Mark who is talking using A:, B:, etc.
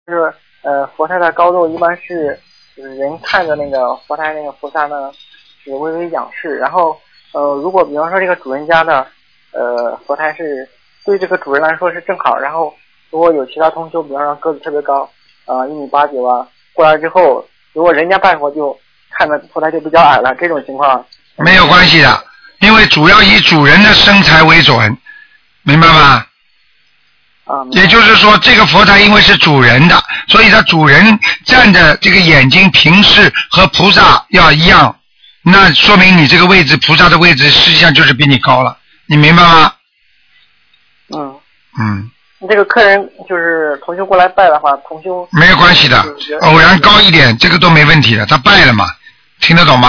A: 就是佛台的高度一般是就是人看着那个佛台那个菩萨呢是微微仰视，然后如果比方说这个主人家的佛台是对这个主人来说是正好，然后如果有其他同修比方说个子特别高1.89米啊过来之后，如果人家拜佛就看着佛台就比较矮了，这种情况
B: 没有关系的，因为主要以主人的身材为准，明白吗？也就是说这个佛台因为是主人的，所以他主人站的这个眼睛平视和菩萨要一样，那说明你这个位置菩萨的位置实际上就是比你高了，你明白吗？
A: 这个客人就是同修过来拜的话，同修
B: 没有关系的，偶然高一点这个都没问题的，他拜了嘛，听得懂吗？